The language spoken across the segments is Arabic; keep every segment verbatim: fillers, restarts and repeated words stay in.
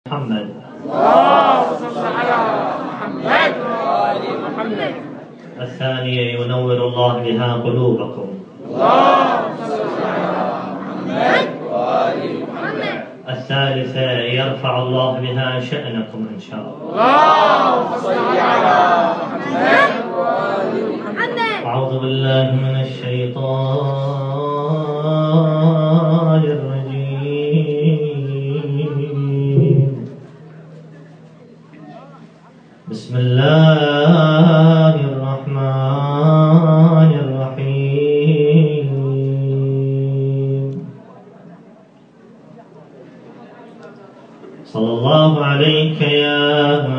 محمد. اللهم صل على محمد وآل محمد. الثانية ينور الله بها قلوبكم. اللهم صل على محمد وآل محمد. الثالثة يرفع الله بها شأنكم إن شاء الله. اللهم صل على محمد وآل محمد. أعوذ بالله من الشيطان الرجيم. بسم الله الرحمن الرحيم. صلى الله عليك يا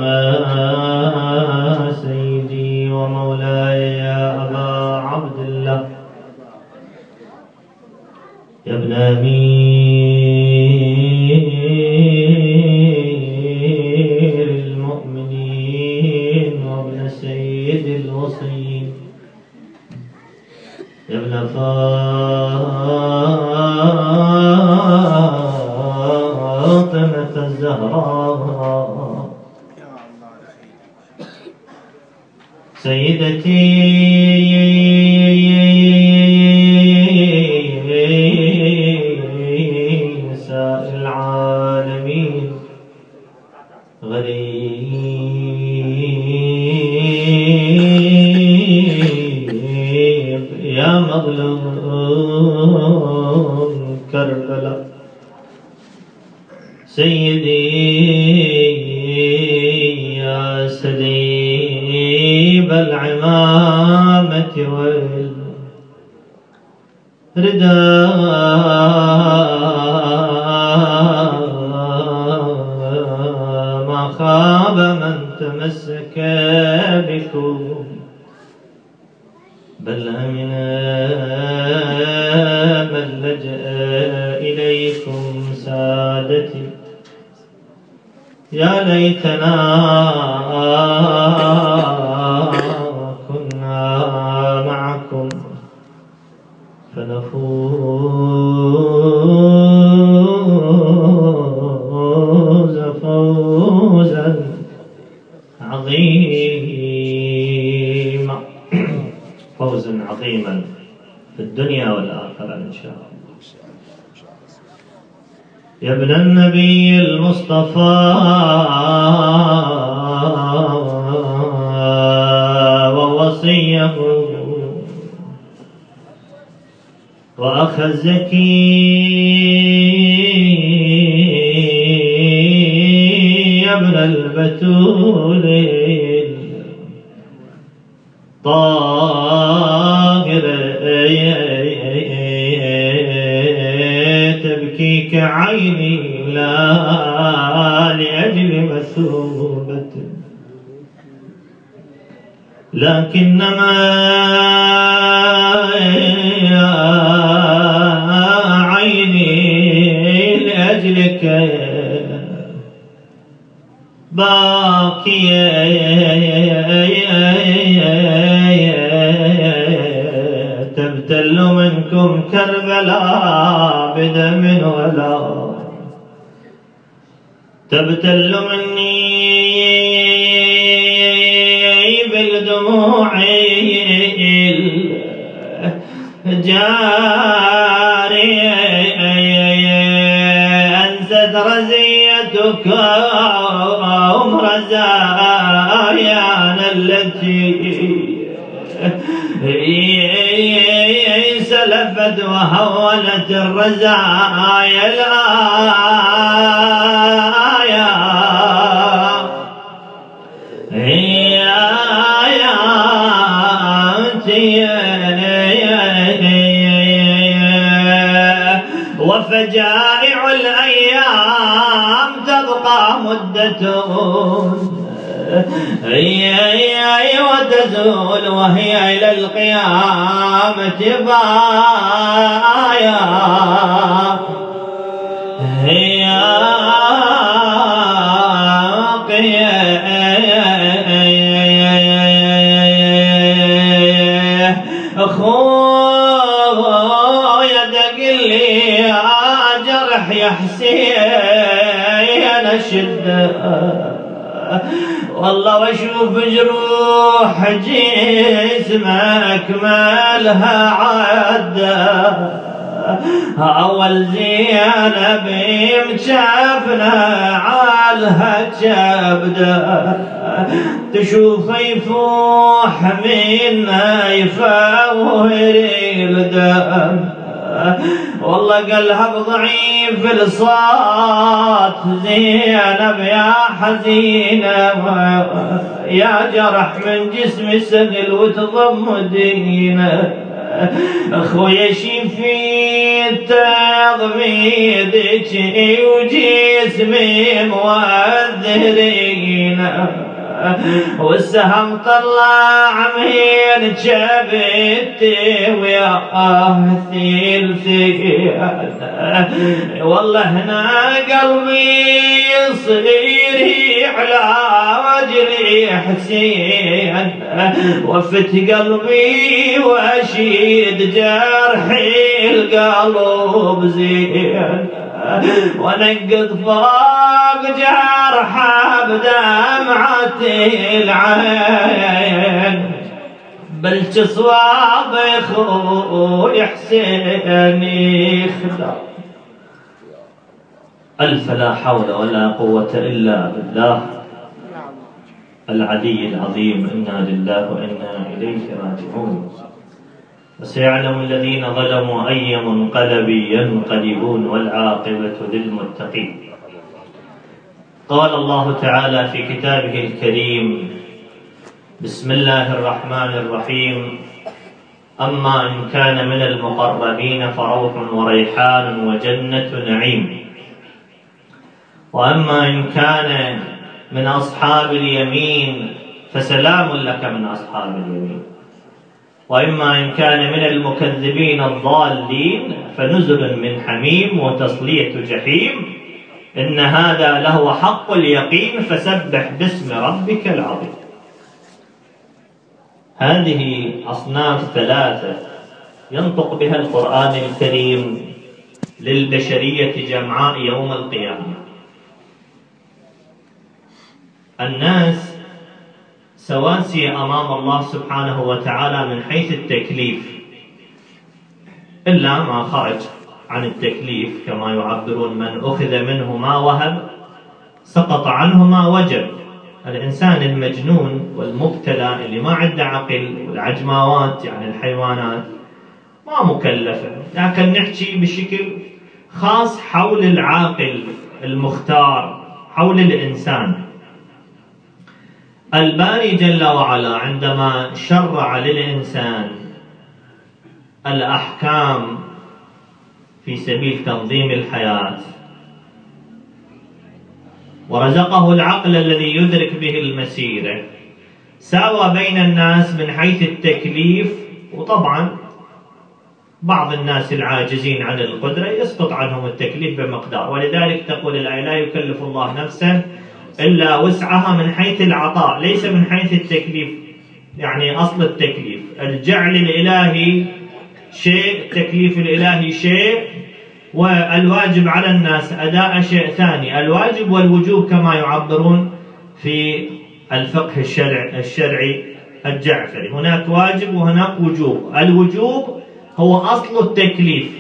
سيدي ومولاي يا أبا عبد الله يا ابن أمير المؤمنين وابن سيد الوصيين يا ابن فاطمة الزهراء سيدتي نساء العالمين غريب يا مظلوم كربلاء سيدي يا سليب العمامة والرداء ما خاب من تمسك بكم بل أمن من لجأ إليكم سادتي يا ليتنا كنا معكم فنفوز فوزا عظيما فوزا عظيما في الدنيا والآخرة إن شاء الله. يا ابن النبي المصطفى ووصيه وأخ الزكي يا ابن البتول الطاهر تبكيك عيني لا لأجل مثوبة لكنما عيني لأجلك باكية تبتل منكم كربلاء بدم ولا تبتل مني بالدموع الجارية أنست رزيتك أم رزايانا التي سلفت وهونت الرزايا الآية هي وفجائع الأيام تبقى مدة وتزول وهي إلى القيامة بايا هي أخويا دق لي يا جرح يا حسين أشد جسده والله واشوف جروح جسمك مالها عده أول زينب مشافنا عالها كبده تشوف يفوح منا يفاور الدم والله قلها ضعيف الصوت زينب يا حزينة يا جرح من جسمي سهل وتضمدينه اخويا شفيت تضميدك وجسمي مؤذرين والسهم طلع من جبتي ويا ثلثي والله هنا قلبي يصير على وجري حسين وفت قلبي واشيد جرحي القلب زين ونقض فوق جرحه بدمعة العين بلش صواب اخوي حسين يخدع ألف لا حول ولا قوة إلا بالله العلي العظيم. إنا لله وإنا إليه راجعون. وسيعلم الذين ظلموا أي منقلب ينقلبون والعاقبة للمتقين. قال الله تعالى في كتابه الكريم: بسم الله الرحمن الرحيم: أما إن كان من المقربين فروح وريحان وجنة نعيم، وأما إن كان من أصحاب اليمين فسلام لك من أصحاب اليمين، وإما إن كان من المكذبين الضالين فنزل من حميم وتصلية جحيم، إن هذا لهو حق اليقين فسبح باسم ربك العظيم. هذه أصناف ثلاثة ينطق بها القرآن الكريم للبشرية جمعاء يوم القيامة. الناس سواسية أمام الله سبحانه وتعالى من حيث التكليف، إلا ما خرج عن التكليف كما يعبرون: من أخذ منه ما وهب سقط عنه ما وجب. الإنسان المجنون والمبتلى اللي ما عنده عقل، والعجماوات يعني الحيوانات ما مكلفة، لكن نحكي بشكل خاص حول العاقل المختار، حول الإنسان. الباري جل وعلا عندما شرع للإنسان الأحكام في سبيل تنظيم الحياة ورزقه العقل الذي يدرك به المسيرة، ساوى بين الناس من حيث التكليف. وطبعا بعض الناس العاجزين عن القدرة يسقط عنهم التكليف بمقدار، ولذلك تقول الآية: لا يكلف الله نفسا إلا وسعها، من حيث العطاء ليس من حيث التكليف. يعني أصل التكليف الجعل الإلهي شيء، التكليف الإلهي شيء، والواجب على الناس أداء شيء ثاني. الواجب والوجوب كما يعبرون في الفقه الشرع الشرعي الجعفري، هناك واجب وهناك وجوب. الوجوب هو أصل التكليف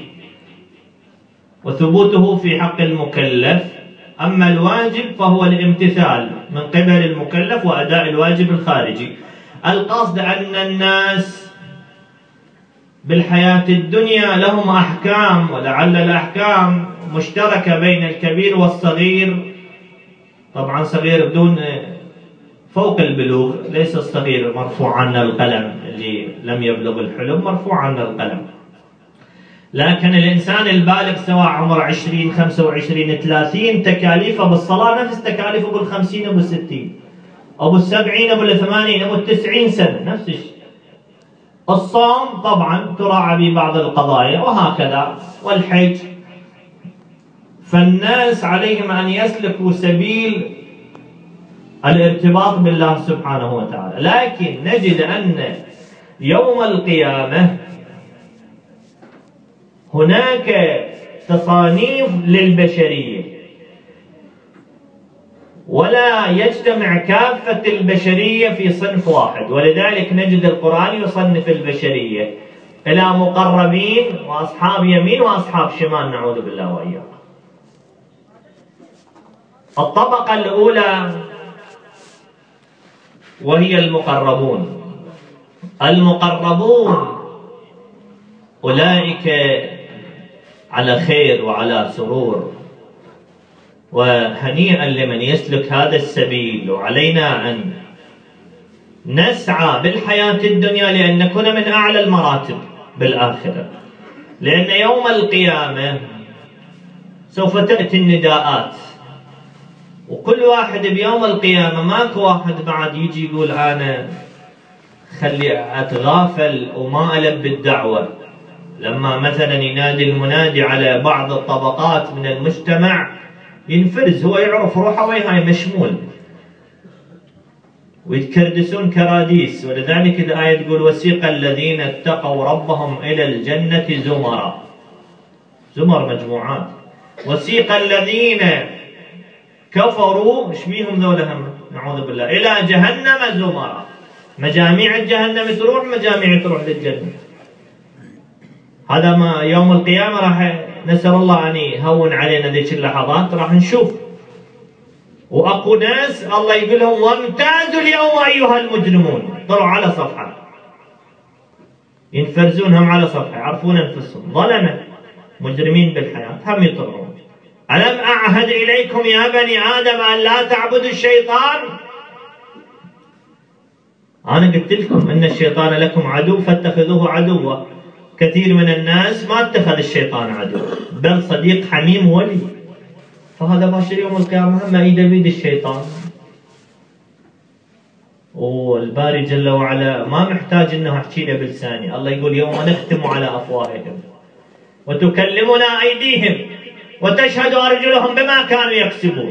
وثبوته في حق المكلف، أما الواجب فهو الامتثال من قبل المكلف وأداء الواجب الخارجي. القصد أن الناس بالحياة الدنيا لهم أحكام، ولعل الأحكام مشتركة بين الكبير والصغير. طبعا صغير بدون فوق البلوغ، ليس الصغير مرفوع عنا القلم، اللي لم يبلغ الحلم مرفوع عنا القلم. لكن الإنسان البالغ سواء عمر عشرين خمسة وعشرين ثلاثين تكاليفه بالصلاة نفس تكاليفه بالخمسين أو بالستين أو بالسبعين أو بالثمانين أو بالتسعين سنة، نفس الشيء. الصوم طبعا تراعى ببعض القضايا وهكذا، والحج. فالناس عليهم أن يسلكوا سبيل الارتباط بالله سبحانه وتعالى. لكن نجد أن يوم القيامة هناك تصانيف للبشرية، ولا يجتمع كافة البشرية في صنف واحد، ولذلك نجد القرآن يصنف البشرية إلى مقربين وأصحاب يمين وأصحاب شمال، نعوذ بالله وإياكم. الطبقة الأولى وهي المقربون. المقربون أولئك على خير وعلى سرور، وهنيئا لمن يسلك هذا السبيل، وعلينا أن نسعى بالحياة الدنيا لأن نكون من أعلى المراتب بالآخرة، لأن يوم القيامة سوف تأتي النداءات، وكل واحد بيوم القيامة ماكو واحد بعد يجي يقول أنا خلي أتغافل وما ألبي الدعوة. لما مثلا ينادي المنادي على بعض الطبقات من المجتمع ينفرز، هو يعرف روحه وياي مشمول، ويتكردسون كراديس. ولذلك الآية تقول وسيق الذين اتقوا ربهم إلى الجنة زمرا، زمر مجموعات. وسيق الذين كفروا، مش بيهم ذولا هم نعوذ بالله، إلى جهنم زمرا، مجاميع جهنم تروح، مجاميع تروح للجنة. هذا ما يوم القيامة راح نسأل الله أن يهون علينا ذيك اللحظات، راح نشوف. وأكو ناس الله يقول لهم وامتازوا اليوم أيها المجرمون، طلعوا على صفحة، ينفرزونهم على صفحة، يعرفون أنفسهم ظلمة مجرمين بالحياة، هم يطلعون. ألم أعهد إليكم يا بني آدم أن لا تعبدوا الشيطان؟ أنا قلت لكم إن الشيطان لكم عدو فاتخذوه عدوا. كثير من الناس ما اتخذ الشيطان عدو، بل صديق حميم ولي. فهذا باشر يوم القيامة هم ايده بيد الشيطان. والباري جل وعلا ما محتاج انه احكي له بلساني، الله يقول يوم نختم على افواههم وتكلمنا ايديهم وتشهد ارجلهم بما كانوا يكسبون.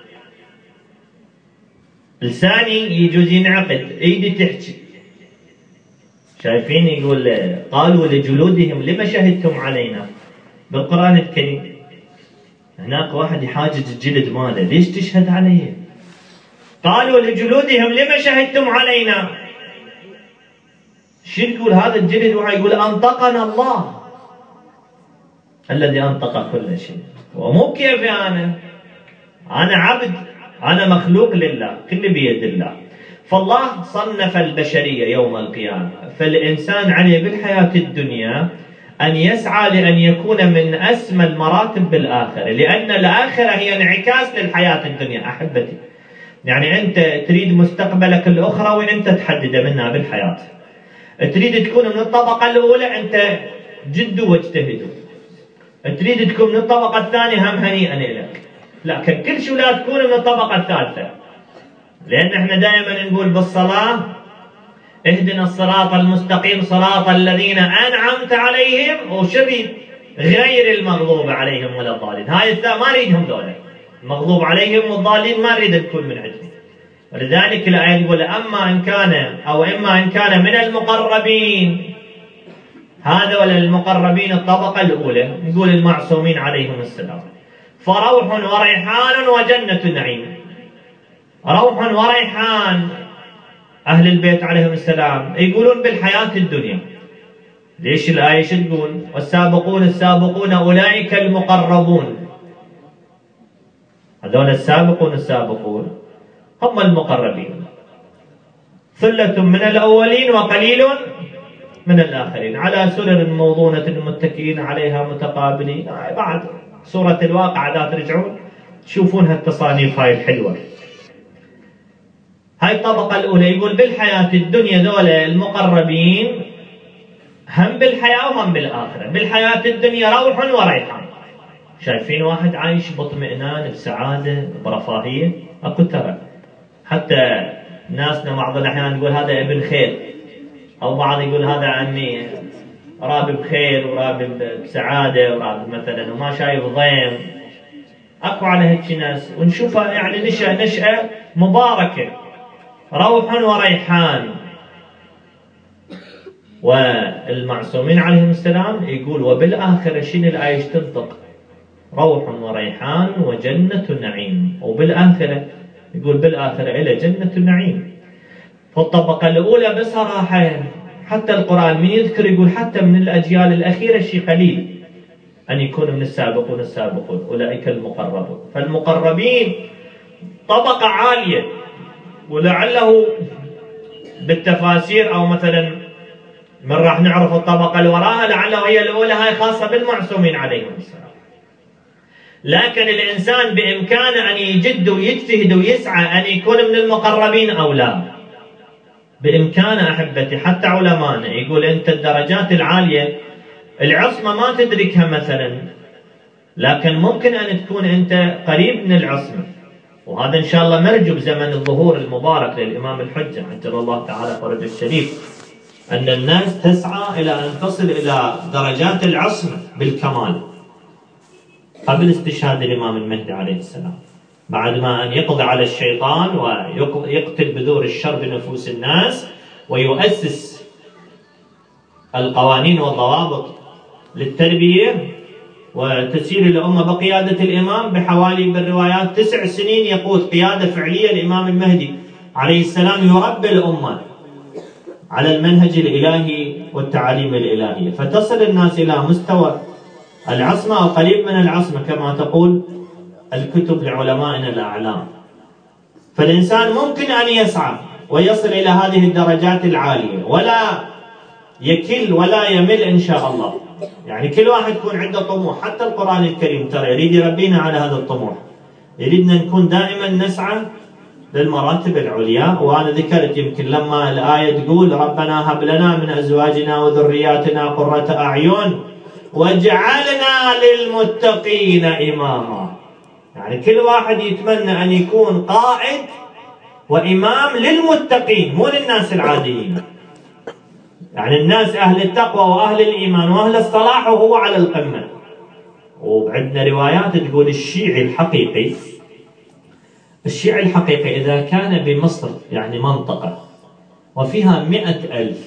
لساني يجوز ينعقد، ايدي تحكي. شايفين يقول قالوا لجلودهم لما شهدتم علينا بالقرآن الكريم. هناك واحد يحاجج الجلد ماله، ليش تشهد عليه؟ قالوا لجلودهم لما شهدتم علينا. شو يقول هذا الجلد؟ وحي يقول أنطقنا الله الذي أنطق كل شيء. ومو كيفي أنا، أنا عبد، أنا مخلوق لله، كل بيد الله. فالله صنف البشرية يوم القيامة، فالإنسان عليه بالحياة الدنيا أن يسعى لأن يكون من أسمى المراتب بالآخرة، لأن الآخرة هي انعكاس للحياة الدنيا. أحبتي، يعني أنت تريد مستقبلك الأخرى وأنت تحدد منها بالحياة. تريد تكون من الطبقة الأولى، أنت جدوا واجتهدوا. تريد تكون من الطبقة الثانية، هم هنيئا لك. لكن كل شيء لا تكون من الطبقة الثالثة، لأن احنا دائما نقول بالصلاة اهدنا الصراط المستقيم صراط الذين أنعمت عليهم، وشريد غير المغضوب عليهم ولا الضالين. هاي الثاء ما نريدهم ذولا، المغضوب عليهم والضالين ما نريد الكل من عندهم. ولذلك الآية تقول أما إن كان أو إما إن كان من المقربين، هذا ولا المقربين الطبقة الأولى، نقول المعصومين عليهم السلام، فروح وريحان وجنة نعيم. روح وريحان أهل البيت عليهم السلام يقولون بالحياة الدنيا. ليش الآية شو تقول؟ والسابقون السابقون أولئك المقربون. هذول السابقون السابقون هم المقربين، ثلة من الأولين وقليل من الآخرين، على سرر موضونة متكئين عليها متقابلين. بعد سورة الواقعة لا ترجعون تشوفون هالتصانيف هاي الحلوة. هاي الطبقة الأولى يقول بالحياة الدنيا ذول المقربين هم بالحياة وهم بالآخرة. بالحياة الدنيا روح وريحان. شايفين واحد عايش باطمئنان بسعادة برفاهية؟ أكو ترى حتى ناسنا بعض الأحيان يقول هذا ابن خير، أو بعض يقول هذا عمي رابي بخير ورابي بسعادة ورابي مثلا وما شايف ضيم. أكو على هيك ناس ونشوفها يعني نشأ نشأة مباركة، روح وريحان. والمعصومين عليهم السلام يقول وبالآخرة شنو الآية تنطق؟ روح وريحان وجنة نعيم. وبالآخرة يقول بالآخرة إلى جنة النعيم. والطبقة الأولى بصراحة حتى القرآن من يذكر يقول حتى من الأجيال الأخيرة شيء قليل أن يكونوا من السابقون السابقون أولئك المقربون. فالمقربين طبقة عالية، ولعله بالتفاسير أو مثلا من راح نعرف الطبقة اللي وراها لعله هي الأولى، هاي خاصة بالمعصومين عليهم السلام. لكن الإنسان بإمكانه أن يجد ويجتهد ويسعى أن يكون من المقربين أو لا، بإمكانه أحبتي. حتى علماءنا يقول أنت الدرجات العالية العصمة ما تدركها مثلا، لكن ممكن أن تكون أنت قريب من العصمة، وهذا إن شاء الله مرجو بزمن الظهور المبارك للإمام الحجة عجل الله تعالى فرجه الشريف، أن الناس تسعى إلى أن تصل إلى درجات العصمة بالكمال قبل استشهاد الإمام المهدي عليه السلام، بعد ما أن يقضي على الشيطان ويقتل بذور الشر بنفوس الناس ويؤسس القوانين والضوابط للتربية وتسير الأمة بقيادة الإمام بحوالي بالروايات تسع سنين يقود قيادة فعلية الإمام المهدي عليه السلام يربي الأمة على المنهج الإلهي والتعاليم الإلهية، فتصل الناس إلى مستوى العصمة أو قريب من العصمة كما تقول الكتب لعلمائنا الأعلام. فالإنسان ممكن أن يسعى ويصل إلى هذه الدرجات العالية ولا يكل ولا يمل إن شاء الله. يعني كل واحد يكون عنده طموح، حتى القرآن الكريم ترى يريد يربينا على هذا الطموح، يريدنا نكون دائما نسعى للمراتب العليا. وأنا ذكرت يمكن لما الآية تقول ربنا هب لنا من أزواجنا وذرياتنا قرة أعين واجعلنا للمتقين إماما، يعني كل واحد يتمنى أن يكون قائد وإمام للمتقين مو للناس العاديين، يعني الناس أهل التقوى وأهل الإيمان وأهل الصلاح وهو على القمة. وعندنا روايات تقول الشيعي الحقيقي الشيعي الحقيقي إذا كان بمصر يعني منطقة وفيها مئة ألف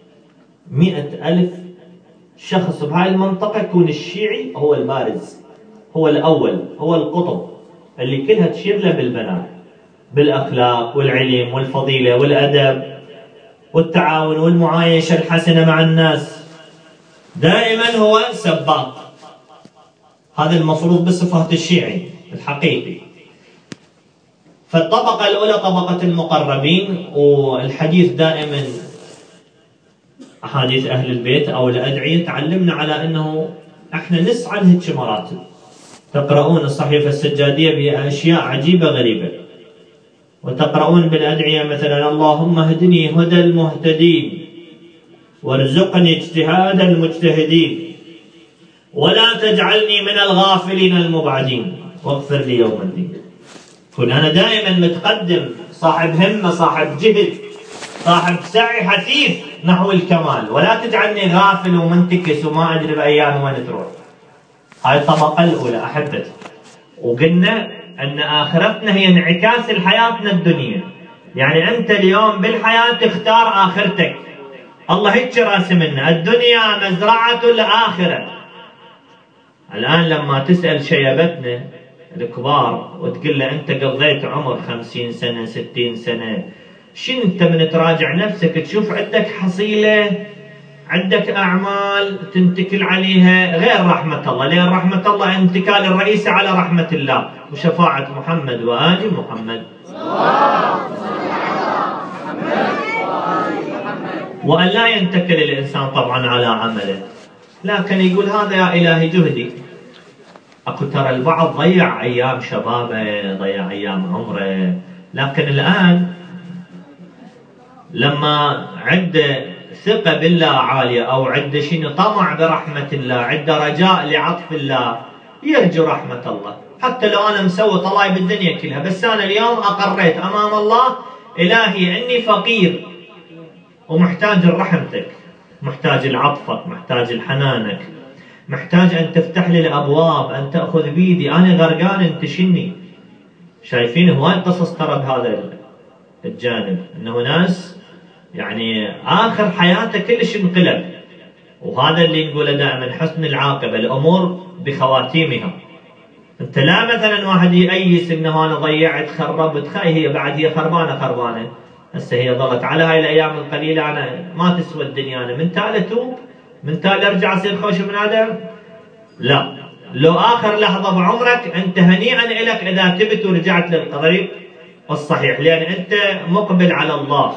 مئة ألف شخص بهاي المنطقة، يكون الشيعي هو البارز، هو الأول، هو القطب اللي كلها تشير له بالبنات بالأخلاق والعلم والفضيلة والأدب والتعاون والمعايشة الحسنة مع الناس، دائما هو سباق. هذا المفروض بصفات الشيعي الحقيقي. فالطبقة الأولى طبقة المقربين، والحديث دائما أحاديث أهل البيت أو الأدعية تعلمنا على أنه احنا نسعى لهيك مراتب. تقرؤون الصحيفة السجادية بأشياء عجيبة غريبة، وتقرؤون بالأدعية مثلا اللهم اهدني هدى المهتدين وارزقني اجتهاد المجتهدين ولا تجعلني من الغافلين المبعدين واغفر لي يوم الدين. كن أنا دائما متقدم، صاحب همة، صاحب جهد، صاحب سعي حثيث نحو الكمال، ولا تجعلني غافل ومنتكس وما أدري بأيام وين تروح. هاي الطبقة الأولى أحبتي. وقلنا أن آخرتنا هي انعكاس لحياتنا الدنيا، يعني أنت اليوم بالحياة تختار آخرتك. الله هيك راسم لنا الدنيا مزرعة الآخرة. الآن لما تسأل شيبتنا الكبار وتقول له أنت قضيت عمر خمسين سنة ستين سنة، شن أنت من تراجع نفسك تشوف عندك حصيلة، عندك أعمال تنتكل عليها غير رحمة الله، لأن رحمة الله انتكال الرئيسي على رحمة الله وشفاعة محمد وآل محمد. وأن لا ينتكل الإنسان طبعا على عمله، لكن يقول هذا يا إلهي جهدي. أكو ترى البعض ضيع أيام شبابه، ضيع أيام عمره، لكن الآن لما عنده ثقة بالله عالية أو عنده شيء طمع برحمة الله، عنده رجاء لعطف الله، يرجو رحمة الله. حتى لو أنا مسوي طلايب الدنيا كلها، بس أنا اليوم أقريت أمام الله إلهي إني فقير ومحتاج لرحمتك، محتاج لعطفك، محتاج لحنانك، محتاج أن تفتح لي الأبواب، أن تأخذ بيدي، أنا غرقان أنت شني. شايفين هواي قصص ترى بهذا الجانب، أنه ناس يعني آخر حياته كلش انقلب. وهذا اللي نقوله دائما حسن العاقبة، الأمور بخواتيمها. انت لا مثلا واحد يأيس انه انا ضيعت خربت، خاي هي بعد هي خربانه خربانه، هسه هي ظلت على هاي الايام القليله انا ما تسوى الدنيا، انا من تالي اتوب، من تالي ارجع اصير خوش من ادم. لا، لو اخر لحظه بعمرك انت هنيئا لك اذا تبت ورجعت للطريق الصحيح، لان انت مقبل على الله.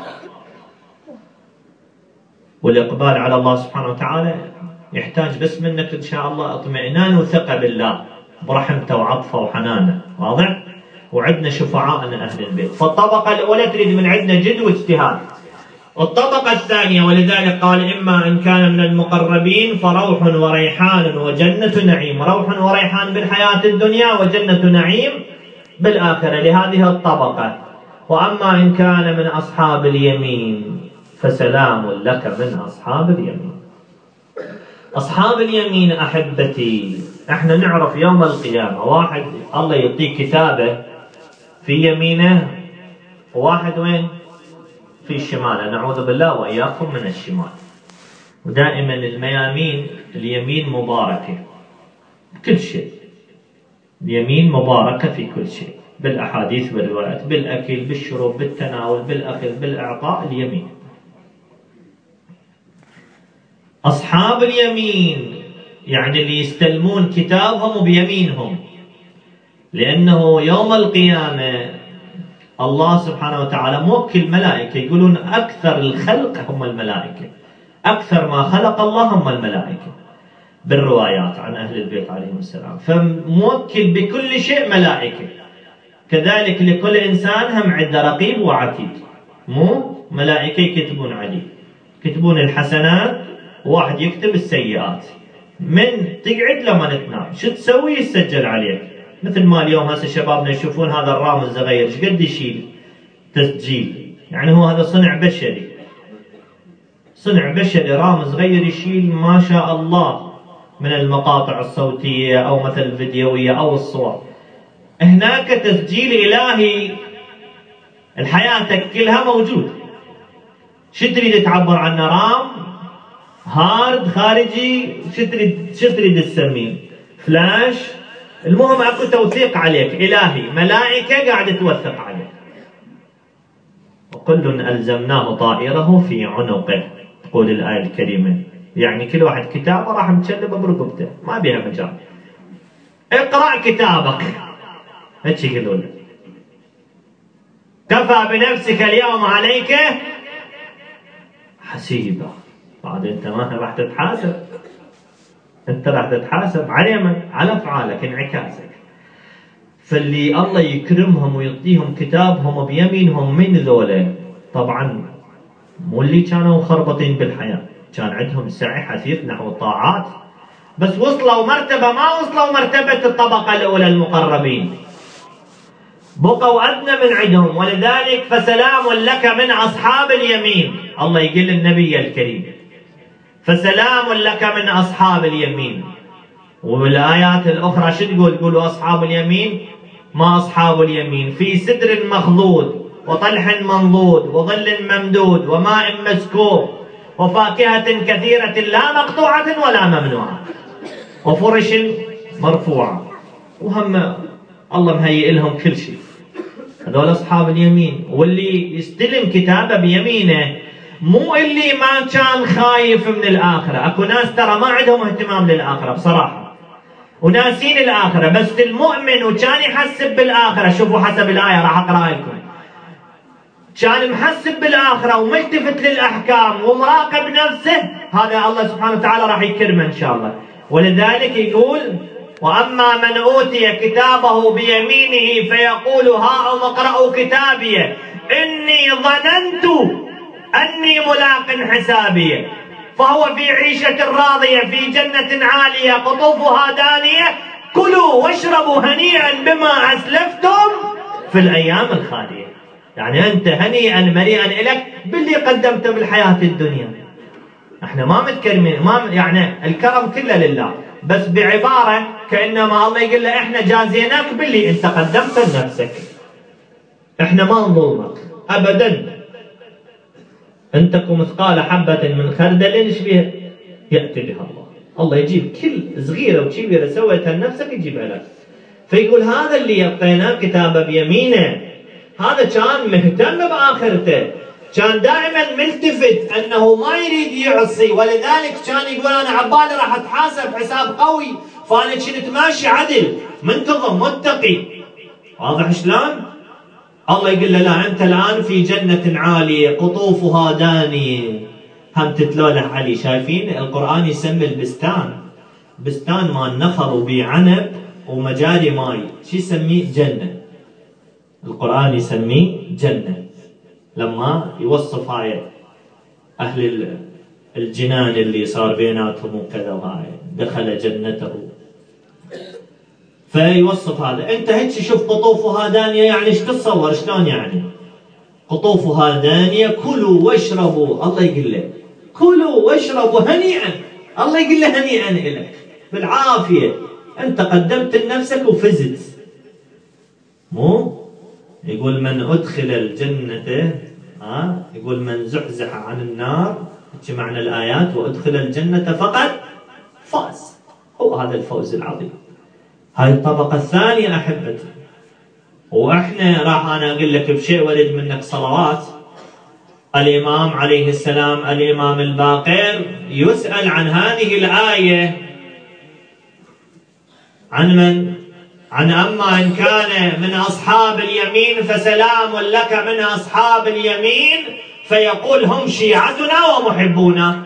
والاقبال على الله سبحانه وتعالى يحتاج بس منك ان شاء الله اطمئنان وثقه بالله برحمته وعطفه وحنانه، واضح؟ وعندنا شفعاءنا اهل البيت. فالطبقه الاولى تريد من عندنا جد واجتهاد. الطبقه الثانيه ولذلك قال اما ان كان من المقربين فروح وريحان وجنه نعيم، روح وريحان بالحياه الدنيا وجنه نعيم بالاخره لهذه الطبقه. واما ان كان من اصحاب اليمين فسلام لك من اصحاب اليمين. اصحاب اليمين احبتي، احنا نعرف يوم القيامه واحد الله يعطيه كتابه في يمينه وواحد وين؟ في الشمال، نعوذ بالله واياكم من الشمال. ودائما الميامين اليمين مباركه كل شيء، اليمين مباركه في كل شيء، بالاحاديث والروايات، بالاكل بالشرب بالتناول بالاخذ بالاعطاء، اليمين. اصحاب اليمين يعني اللي يستلمون كتابهم بيمينهم، لأنه يوم القيامة الله سبحانه وتعالى موكل ملائكة، يقولون أكثر الخلق هم الملائكة، أكثر ما خلق الله هم الملائكة بالروايات عن أهل البيت عليهم السلام، فموكل بكل شيء ملائكة. كذلك لكل إنسان هم عنده رقيب وعتيد، مو ملائكة يكتبون عليه، يكتبون الحسنات وواحد يكتب السيئات، من تقعد لما تنام شو تسوي يسجل عليك. مثل ما اليوم هسه شبابنا يشوفون هذا الرامز الصغير ايش قد يشيل تسجيل، يعني هو هذا صنع بشري، صنع بشري، رامز صغير يشيل ما شاء الله من المقاطع الصوتية او مثل الفيديوية او الصور. هناك تسجيل الهي، الحياتك كلها موجود. شو تريد تعبر عنه؟ رام هارد خارجي، شو تريد شو تريد تسميه؟ فلاش، المهم اكو توثيق عليك الهي، ملائكه قاعده توثق عليك. وكل الزمناه طائره في عنقه، تقول الايه الكريمه، يعني كل واحد كتابه راح متشلبه برقبته، ما بيها مجال. اقرا كتابك، هيك يقولون، كفى بنفسك اليوم عليك حسيبا. بعد انت ما راح تتحاسب، انت راح تتحاسب على من؟ على افعالك، انعكاسك. فاللي الله يكرمهم ويعطيهم كتابهم بيمينهم من ذولا، طبعا مو اللي كانوا خربطين بالحياه، كان عندهم سعي حثيث نحو الطاعات، بس وصلوا مرتبه ما وصلوا مرتبه الطبقه الاولى المقربين، بقوا ادنى من عندهم. ولذلك فسلام لك من اصحاب اليمين، الله يقول للنبي الكريم فسلام لك من أصحاب اليمين. والآيات الأخرى شو تقول؟ تقولوا أصحاب اليمين، ما أصحاب اليمين في سدر مخضود وطلح منضود وظل ممدود وماء مسكوب وفاكهة كثيرة لا مقطوعة ولا ممنوعة وفرش مرفوعة. وهم الله مهيئ لهم كل شيء، هذول أصحاب اليمين. واللي يستلم كتابه بيمينه مو اللي ما كان خايف من الآخرة، اكو ناس ترى ما عندهم اهتمام للآخرة بصراحة وناسين الآخرة، بس المؤمن وكان يحسب بالآخرة. شوفوا حسب الآية راح أقرأ لكم، كان محسب بالآخرة وملتفت للأحكام ومراقب نفسه، هذا الله سبحانه وتعالى راح يكرمه إن شاء الله. ولذلك يقول وأما من أوتي كتابه بيمينه فيقول هاؤم اقرأوا كتابي إني ظننت أني ملاق حسابي فهو في عيشة راضية في جنة عالية قطوفها دانية كلوا واشربوا هنيئا بما أسلفتم في الأيام الخالية. يعني أنت هنيئا مريئا لك باللي قدمته بالحياة الدنيا. احنا ما متكرمين، ما يعني الكرم كله لله، بس بعبارة كأنما الله يقول له احنا جازيناك باللي انت قدمته لنفسك، احنا ما نظلمك أبدا. أن تكن مثقال حبة من خردل ايش بها؟ يأتي بها الله. الله يجيب كل صغيرة وكبيرة سويتها لنفسك يجيبها لك. فيقول هذا اللي اعطيناه كتابه بيمينه هذا كان مهتم باخرته، كان دائما ملتفت انه ما يريد يعصي، ولذلك كان يقول انا عبالي راح اتحاسب حساب قوي، فانا كنت ماشي عدل منتظم متقي. واضح شلون؟ الله يقول له لا انت الان في جنه عاليه قطوفها دانيه. هم تتلوله علي. شايفين القران يسمي البستان بستان مال نخل وبيه عنب ومجاري ماي، شو يسميه؟ جنه. القران يسميه جنه لما يوصف هاي اهل الجنان اللي صار بيناتهم وكذا، وهاي دخل جنته. فيوصف هذا. انت هيك شوف قطوفها دانيه، يعني ايش تتصور شلون يعني؟ قطوفها دانيه كلوا واشربوا، الله يقول له كلوا واشربوا هنيئا، الله يقول له هنيئا لك بالعافيه، انت قدمت لنفسك وفزت. مو يقول من ادخل الجنه، ها يقول من زحزح عن النار، هيك معنى الايات، وادخل الجنه فقد فاز. هو هذا الفوز العظيم. هاي الطبقة الثانية أحبتي. وإحنا راح أنا أقول لك بشيء ولد منك صلوات. الإمام عليه السلام الإمام الباقر يسأل عن هذه الآية عن من؟ عن أما إن كان من أصحاب اليمين فسلام لك من أصحاب اليمين، فيقول هم شيعتنا ومحبونا.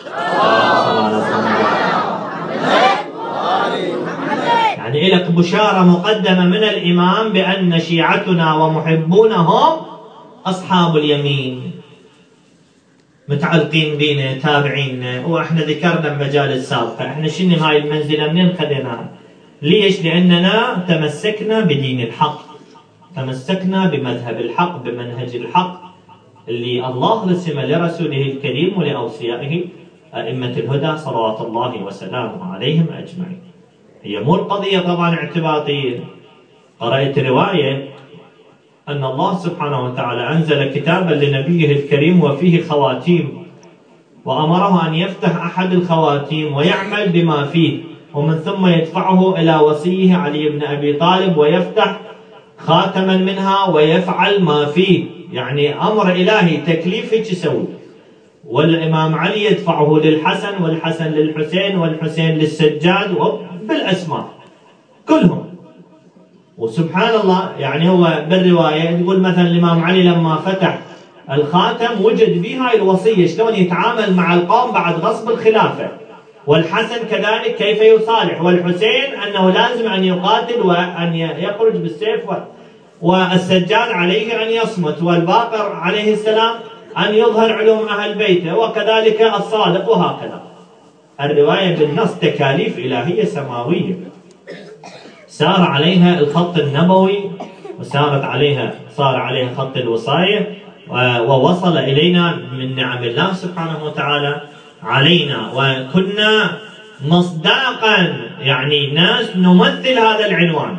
يعني لك بشارة مقدمة من الإمام بأن شيعتنا ومحبونا هم أصحاب اليمين، متعلقين بينا تابعينا. وإحنا ذكرنا بمجال السابقة إحنا شنو هاي المنزلة منين خذيناها؟ ليش؟ لأننا تمسكنا بدين الحق، تمسكنا بمذهب الحق، بمنهج الحق اللي الله رسم لرسوله الكريم ولأوصيائه أئمة الهدى صلوات الله وسلامه عليهم أجمعين. هي مو القضية طبعا اعتباطية. قرأت رواية أن الله سبحانه وتعالى أنزل كتابا لنبيه الكريم وفيه خواتيم، وأمره أن يفتح أحد الخواتيم ويعمل بما فيه، ومن ثم يدفعه إلى وصيه علي بن أبي طالب ويفتح خاتما منها ويفعل ما فيه. يعني أمر إلهي تكليف هيك يسوي. والإمام علي يدفعه للحسن، والحسن للحسين، والحسين للسجاد، بالأسماء كلهم. وسبحان الله يعني هو بالرواية يقول مثلا الإمام علي لما فتح الخاتم وجد بها الوصية شلون يتعامل مع القوم بعد غصب الخلافة، والحسن كذلك كيف يصالح، والحسين أنه لازم أن يقاتل وأن يخرج بالسيف، والسجاد عليه أن يصمت، والباقر عليه السلام أن يظهر علوم أهل بيته، وكذلك الصادق، وهكذا. الرواية بالنص تكاليف إلهية سماوية سار عليها الخط النبوي، وسارت عليها صار عليها خط الوصاية، ووصل إلينا من نعم الله سبحانه وتعالى علينا، وكنا مصداقا يعني ناس نمثل هذا العنوان،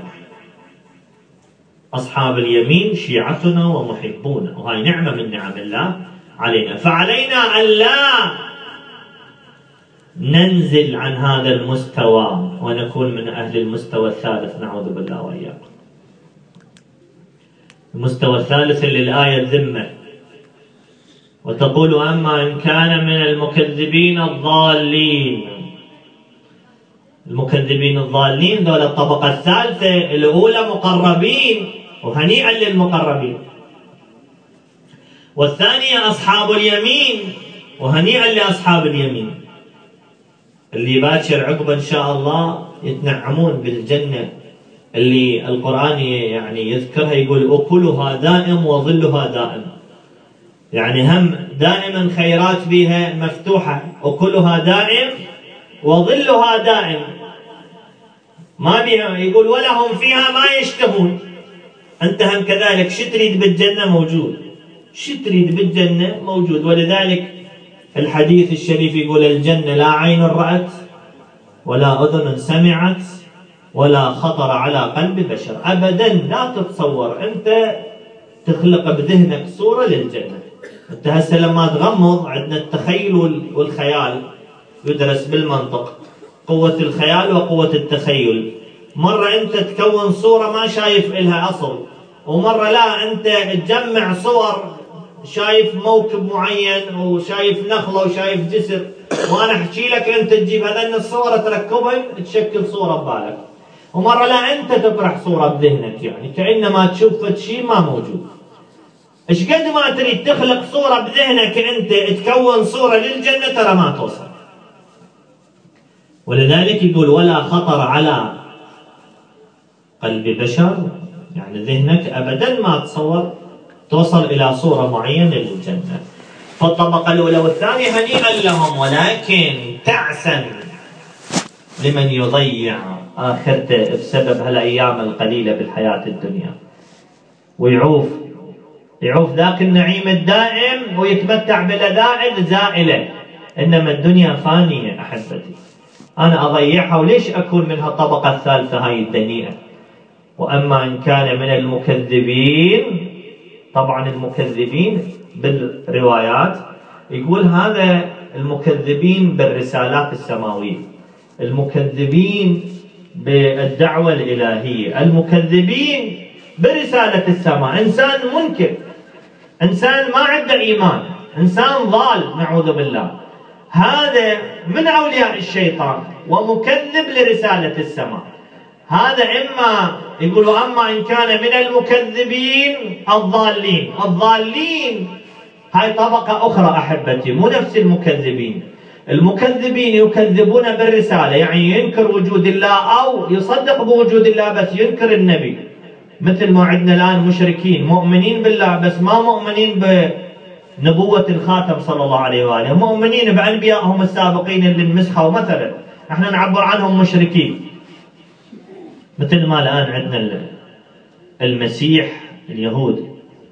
أصحاب اليمين شيعتنا ومحبونا، وهي نعمة من نعم الله علينا. فعلينا أن لا ننزل عن هذا المستوى ونكون من أهل المستوى الثالث، نعوذ بالله وإياكم. المستوى الثالث اللي الآية الذمة وتقول أما إن كان من المكذبين الضالين. المكذبين الضالين دول الطبقة الثالثة، الأولى مقربين وهنيئا للمقربين، والثانية أصحاب اليمين وهنيئا لأصحاب اليمين، اللي باكر عقبه إن شاء الله يتنعمون بالجنة اللي القرآن يعني يذكرها، يقول أكلها دائم وظلها دائم. يعني هم دائما خيرات بها مفتوحة، أكلها دائم وظلها دائم، ما بيها. يقول ولهم فيها ما يشتهون. أنت هم كذلك شو تريد بالجنة موجود، شو تريد بالجنة موجود. ولذلك الحديث الشريف يقول الجنة لا عين رأت ولا أذن سمعت ولا خطر على قلب بشر. أبدا لا تتصور أنت تخلق بذهنك صورة للجنة. أنت هسه لما تغمض، عندنا التخيل والخيال يدرس بالمنطق، قوة الخيال وقوة التخيل. مرة أنت تكون صورة ما شايف إلها أصل، ومرة لا أنت تجمع صور شايف موكب معين وشايف نخلة وشايف جسر، وأنا أحكي لك أنت تجيب هذين الصور تركبهم تشكل صورة ببالك. ومرة لا أنت تطرح صورة بذهنك، يعني كأنما تشوف شيء ما موجود. إيش قد ما تريد تخلق صورة بذهنك أنت تكون صورة للجنة ترى ما توصل. ولذلك يقول ولا خطر على قلب بشر، يعني ذهنك أبدا ما تصور توصل إلى صورة معينة للجنة. فالطبقة الأولى والثانية هنيئا لهم، ولكن تعسا لمن يضيع آخرته بسبب هالأيام القليلة بالحياة الدنيا، ويعوف يعوف ذاك النعيم الدائم ويتمتع بلذائذ زائلة. إنما الدنيا فانية أحبتي، أنا أضيعها وليش أكون منها الطبقة الثالثة هاي الدنيئة؟ وأما إن كان من المكذبين، طبعا المكذبين بالروايات يقول هذا المكذبين بالرسالات السماوية، المكذبين بالدعوة الإلهية، المكذبين برسالة السماء. إنسان منكر، إنسان ما عنده إيمان، إنسان ضال نعوذ بالله، هذا من أولياء الشيطان ومكذب لرسالة السماء. هذا إما يقولوا أما إن كان من المكذبين الضالين. الضالين هاي طبقة أخرى أحبتي، مو نفس المكذبين. المكذبين يكذبون بالرسالة، يعني ينكر وجود الله أو يصدق بوجود الله بس ينكر النبي، مثل ما عندنا الآن مشركين مؤمنين بالله بس ما مؤمنين بنبوة الخاتم صلى الله عليه وآله، مؤمنين بأنبيائهم السابقين اللي انمسحوا مثلا، احنا نعبر عنهم مشركين. مثل ما الآن عندنا المسيح اليهود،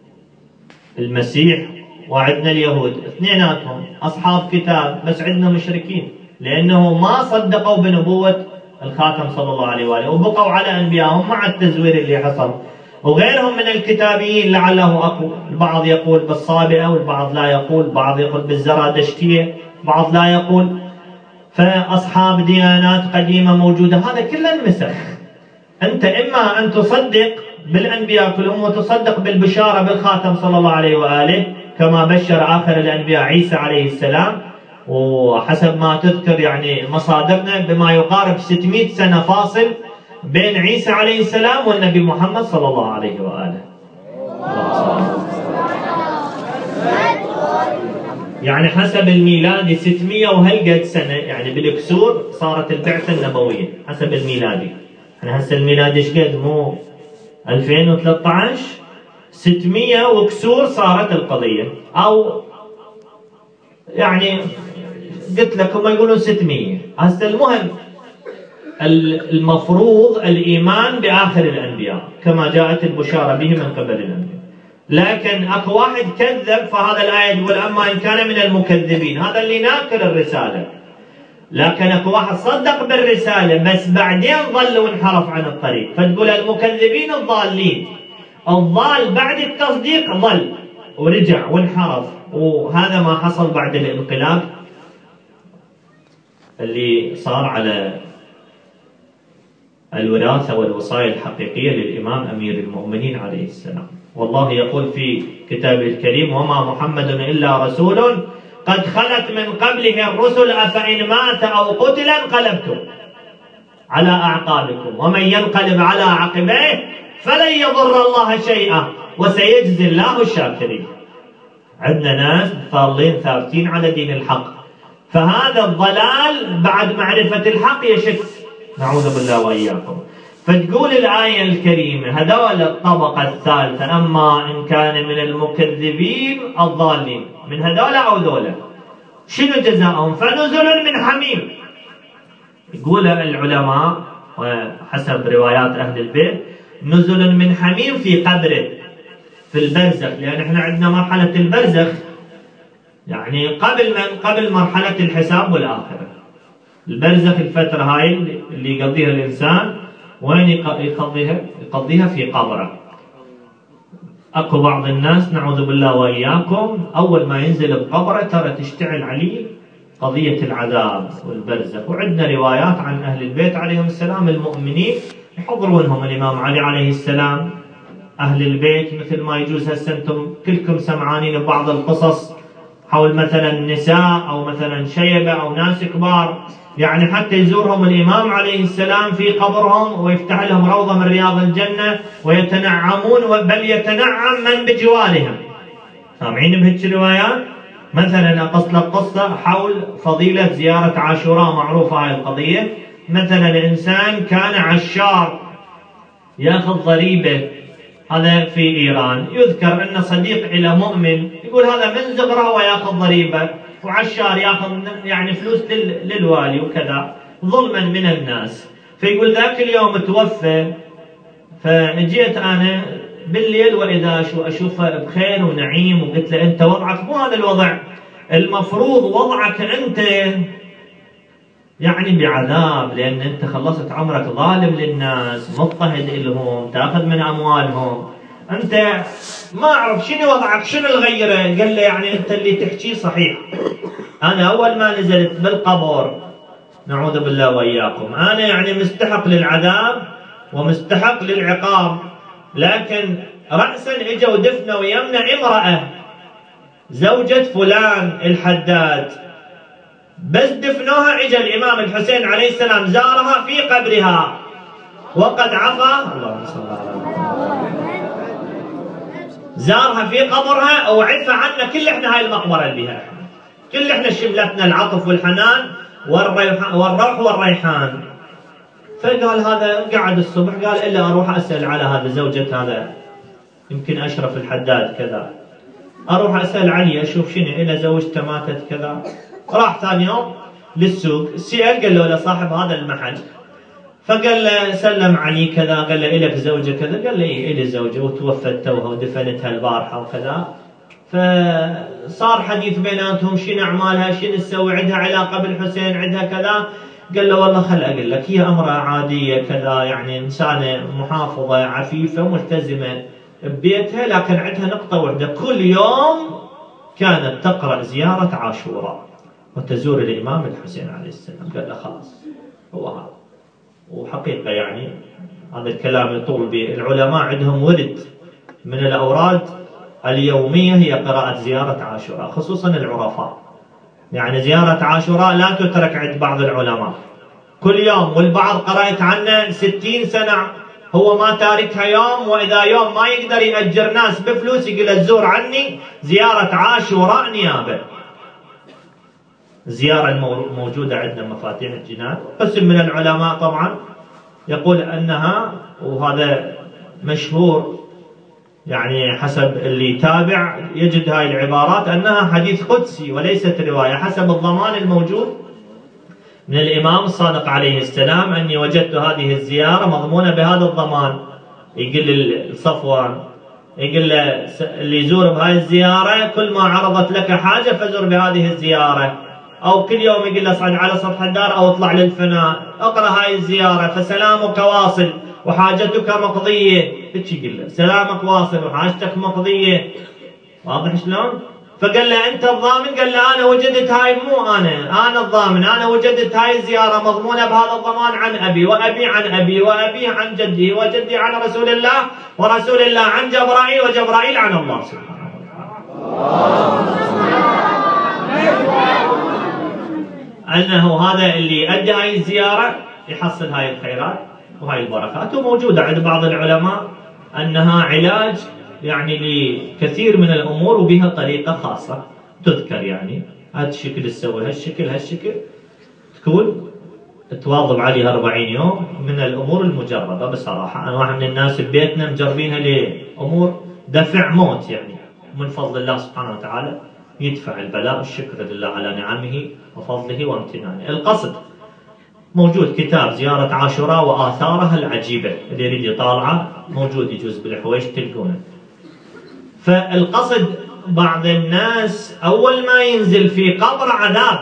المسيح وعندنا اليهود اثنيناتهم أصحاب كتاب بس عندنا مشركين، لأنه ما صدقوا بنبوة الخاتم صلى الله عليه وآله وبقوا على أنبيائهم مع التزوير اللي حصل. وغيرهم من الكتابيين لعله أقول، البعض يقول بالصابئة والبعض لا يقول، بعض يقول بالزرادشتية، بعض لا يقول. فأصحاب ديانات قديمة موجودة، هذا كله انمسخ. أنت إما أن تصدق بالأنبياء كلهم وتصدق بالبشارة بالخاتم صلى الله عليه وآله كما بشر آخر الأنبياء عيسى عليه السلام، وحسب ما تذكر يعني مصادرنا بما يقارب ستمائة سنة فاصل بين عيسى عليه السلام والنبي محمد صلى الله عليه وآله. يعني حسب الميلادي ستمائة وهالقد سنة، يعني بالكسور صارت البعثة النبوية حسب الميلادي. احنا هسه الميلادي ايش قد؟ مو ألفين وثلاثة عشر، ستمائة وكسور صارت القضية، أو يعني قلت لك هم يقولون ستمائة. هسه المهم المفروض الإيمان بآخر الأنبياء كما جاءت البشارة به من قبل الأنبياء، لكن أكو واحد كذب، فهذا الآية تقول أما إن كان من المكذبين، هذا اللي ناكر الرسالة. لكن اكو واحد صدق بالرسالة بس بعدين ضل وانحرف عن الطريق، فتقول المكذبين الضالين. الضال بعد التصديق ضل ورجع وانحرف، وهذا ما حصل بعد الانقلاب اللي صار على الوراثة والوصايا الحقيقية للإمام أمير المؤمنين عليه السلام. والله يقول في كتابه الكريم وما محمد إلا رسول قد خلت من قبله الرسل أفإن مات أو قتل انقلبتم على أعقابكم ومن ينقلب على عقبيه فلن يضر الله شيئا وسيجزي الله الشاكرين. عندنا ناس ضالين ثابتين على دين الحق، فهذا الضلال بعد معرفة الحق يشك، نعوذ بالله وإياكم. فتقول الآية الكريمة هذول الطبقة الثالثة أما إن كان من المكذبين الضالين، من هذول أو ذولا شنو جزاؤهم؟ فنزل من حميم. يقول العلماء وحسب روايات أهل البيت نزل من حميم في قبره في البرزخ، لأن احنا عندنا مرحلة البرزخ يعني قبل من قبل مرحلة الحساب والآخرة. البرزخ الفترة هاي اللي يقضيها الإنسان وين يقضيها؟ يقضيها في قبره. اكو بعض الناس نعوذ بالله واياكم اول ما ينزل بقبره ترى تشتعل عليه قضيه العذاب والبرزخ، وعندنا روايات عن اهل البيت عليهم السلام المؤمنين يحضرونهم الإمام علي عليه السلام، أهل البيت، مثل ما يجوز هسه أنتم كلكم سمعانين ببعض القصص حول مثلا نساء أو مثلا شيبة أو ناس كبار، يعني حتى يزورهم الإمام عليه السلام في قبرهم ويفتح لهم روضة من رياض الجنة ويتنعمون، بل يتنعم من بجوارهم. سامعين بهيك روايات؟ مثلا أقص لك قصة حول فضيلة زيارة عاشوراء، معروفة هاي القضية. مثلا الإنسان كان عشار يأخذ ضريبة، هذا في إيران، يذكر أن صديق إلى مؤمن يقول هذا من صغره ويأخذ ضريبة وعشار يأخذ يعني فلوس للوالي وكذا ظلما من الناس. فيقول ذاك اليوم توفى، فجيت أنا بالليل وإذا أشوفه بخير ونعيم، وقلت له أنت وضعك مو هذا الوضع، المفروض وضعك أنت يعني بعذاب، لأن أنت خلصت عمرك ظالم للناس، مضطهد لهم، تأخذ من أموالهم، أنت ما أعرف شنو وضعك، شنو الغيره. قال له يعني أنت اللي تحكيه صحيح، أنا أول ما نزلت بالقبر نعوذ بالله وإياكم أنا يعني مستحق للعذاب ومستحق للعقاب، لكن رأسا إجا ودفنوا ويمنع امرأة زوجة فلان الحداد، بس دفنوها اجى الإمام الحسين عليه السلام زارها في قبرها وقد عفا، اللهم صل على محمد، زارها في قبرها وعفى عنا كل احنا هاي المقبرة اللي بها، كل احنا شملتنا العطف والحنان والروح والريحان. فقال هذا قعد الصبح قال إلا أروح أسأل على هذا زوجة هذا يمكن أشرف الحداد كذا، أروح أسأل علي أشوف شنو إلا زوجته ماتت كذا. راح ثاني يوم للسوق، السيال قال له لصاحب هذا المحل، فقال له سلم علي كذا، قال له إلك زوجة كذا، قال له إيه إلي زوجة وتوفت توها ودفنتها البارحة وكذا. فصار حديث بيناتهم شنو أعمالها، شنو تسوي، عندها علاقة بالحسين، عندها كذا. قال له والله خل أقول لك، هي امرأة عادية كذا، يعني إنسانة محافظة عفيفة ملتزمة ببيتها، لكن عندها نقطة واحدة، كل يوم كانت تقرأ زيارة عاشوراء وتزور الإمام الحسين عليه السلام. قال له خلاص هو هذا. وحقيقة يعني هذا الكلام يطول به، العلماء عندهم ورد من الأوراد اليومية هي قراءة زيارة عاشوراء، خصوصا العرفاء، يعني زيارة عاشوراء لا تترك عند بعض العلماء، كل يوم، والبعض قرأت عنه ستين سنة هو ما تاركها يوم، وإذا يوم ما يقدر يأجر ناس بفلوس يقول الزور عني زيارة عاشوراء نيابة. الزيارة الموجودة عندنا مفاتيح الجنان، قسم من العلماء طبعا يقول أنها، وهذا مشهور يعني حسب اللي يتابع يجد هاي العبارات، أنها حديث قدسي وليست رواية، حسب الضمان الموجود من الإمام الصادق عليه السلام أني وجدت هذه الزيارة مضمونة بهذا الضمان. يقول لصفوان، يقول له اللي يزور بهاي الزيارة كل ما عرضت لك حاجة فزر بهذه الزيارة، أو كل يوم يقول له اصعد على سطح الدار أو اطلع للفناء اقرأ هاي الزيارة فسلامك واصل وحاجتك مقضية. ايش يقول له؟ سلامك واصل وحاجتك مقضية. واضح شلون؟ فقال له أنت الضامن؟ قال له أنا وجدت هاي، مو أنا أنا الضامن، أنا وجدت هاي الزيارة مضمونة بهذا الضمان عن أبي وأبي عن أبي وأبي عن جدي وجدي عن رسول الله ورسول الله عن جبرائيل وجبرائيل عن الله سبحانه وتعالى. أنه هذا اللي يؤدي هاي الزيارة يحصل هاي الخيرات وهاي البركات. وموجودة عند بعض العلماء أنها علاج يعني لكثير من الأمور وبها طريقة خاصة تذكر، يعني هذا الشكل تسوي هالشكل هالشكل تكون تواظب عليها أربعين يوم، من الأمور المجربة بصراحة. أنا واحد من الناس ببيتنا مجربينها لأمور دفع موت، يعني من فضل الله سبحانه وتعالى يدفع البلاء، الشكر لله على نعمه وفضله وامتنانه. القصد موجود كتاب زيارة عاشوراء وآثارها العجيبة، اللي يريد يطالعه موجود يجوز بالحويش تلقونه. فالقصد بعض الناس أول ما ينزل في قبر عذاب،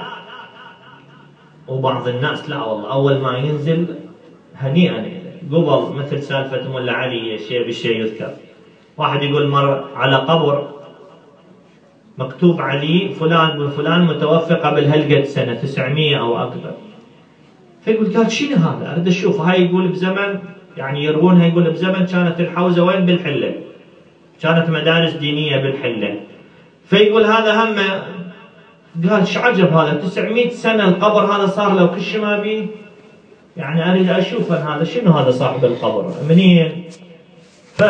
وبعض الناس لا والله أول ما ينزل هنيئا قبل، مثل سالفة ملا علي شيء بالشيء يذكر. واحد يقول مر على قبر مكتوب عليه فلان بن فلان متوفى قبل هالقد سنة تسعمية أو أكثر، فيقول قال شنو هذا؟ أريد أشوف. هاي يقول بزمن يعني يروونها، يقول بزمن كانت الحوزة وين؟ بالحلة، كانت مدارس دينية بالحلة. فيقول هذا هم قال شو عجب هذا تسعمئة سنة القبر هذا صار له كل شيء ما بيه، يعني أريد أشوف هذا شنو هذا صاحب القبر منين. ف